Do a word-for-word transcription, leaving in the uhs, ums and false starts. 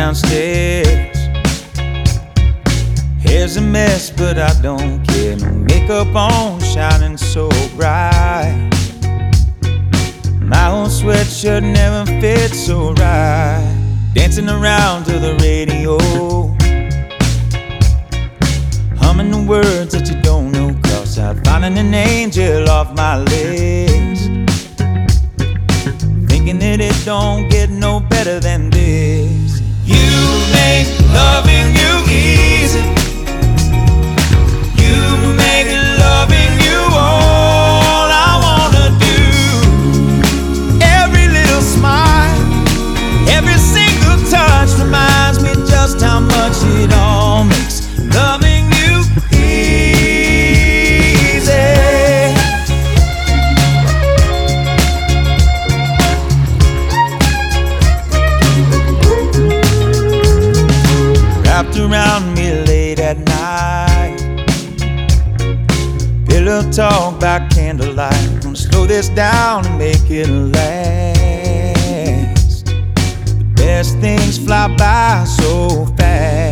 downstairs. Hair's a mess, but I don't care. No makeup on, shining so bright. My old sweatshirt never fits so right. Dancing around to the radio, humming the words that you don't know. Cross out, finding an angel off my list. Thinking that it don't get no better than this. You make loving you easy. You make loving you all I wanna do. Every little smile, every single touch reminds me just how much it all makes loving you easy. Wrapped around me late at night, pillow talk by candlelight. Gonna slow this down and make it last. The best things fly by so fast.